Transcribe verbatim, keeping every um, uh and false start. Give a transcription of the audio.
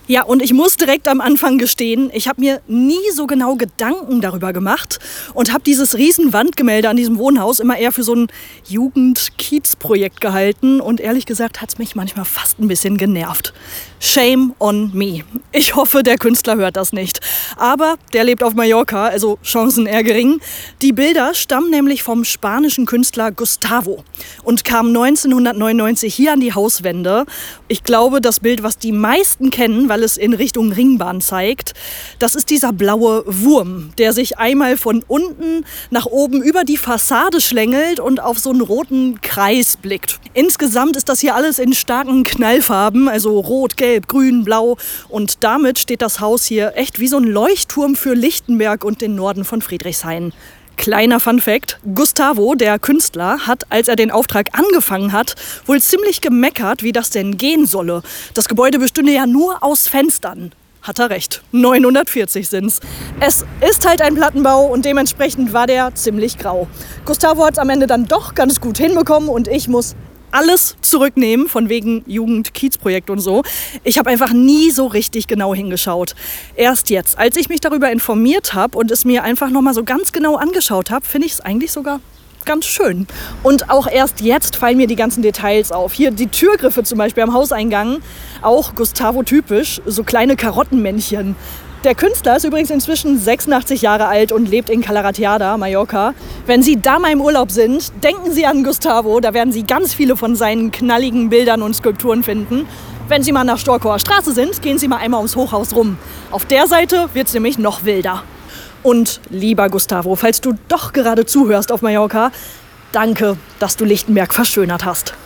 Ja, und ich muss direkt am Anfang gestehen, ich habe mir nie so genau Gedanken darüber gemacht und habe dieses riesen Wandgemälde an diesem Wohnhaus immer eher für so ein Jugend-Kiez-Projekt gehalten. Und ehrlich gesagt hat es mich manchmal fast ein bisschen genervt. Shame on me. Ich hoffe, der Künstler hört das nicht. Aber der lebt auf Mallorca, also Chancen eher gering. Die Bilder stammen nämlich vom spanischen Künstler Gustavo und kamen neunzehnhundertneunundneunzig hier an die Hauswände. Ich glaube, das Bild, was die meisten kennen, weil es in Richtung Ringbahn zeigt, das ist dieser blaue Wurm, der sich einmal von unten nach oben über die Fassade schlängelt und auf so einen roten Kreis blickt. Insgesamt ist das hier alles in starken Knallfarben, also rot, gelb, grün, blau. Und damit steht das Haus hier echt wie so ein Leuchtturm für Lichtenberg und den Norden von Friedrichshain. Kleiner Funfact: Gustavo, der Künstler, hat, als er den Auftrag angefangen hat, wohl ziemlich gemeckert, wie das denn gehen solle. Das Gebäude bestünde ja nur aus Fenstern. Hat er recht. neunhundertvierzig sind's. Es ist halt ein Plattenbau und dementsprechend war der ziemlich grau. Gustavo hat es am Ende dann doch ganz gut hinbekommen und ich muss alles zurücknehmen, von wegen Jugend-Kiez-Projekt und so. Ich habe einfach nie so richtig genau hingeschaut. Erst jetzt, als ich mich darüber informiert habe und es mir einfach nochmal so ganz genau angeschaut habe, finde ich es eigentlich sogar ganz schön. Und auch erst jetzt fallen mir die ganzen Details auf. Hier die Türgriffe zum Beispiel am Hauseingang, auch Gustavo-typisch, so kleine Karottenmännchen. Der Künstler ist übrigens inzwischen sechsundachtzig Jahre alt und lebt in Cala Ratjada, Mallorca. Wenn Sie da mal im Urlaub sind, denken Sie an Gustavo. Da werden Sie ganz viele von seinen knalligen Bildern und Skulpturen finden. Wenn Sie mal nach Storkower Straße sind, gehen Sie mal einmal ums Hochhaus rum. Auf der Seite wird es nämlich noch wilder. Und lieber Gustavo, falls du doch gerade zuhörst auf Mallorca, danke, dass du Lichtenberg verschönert hast.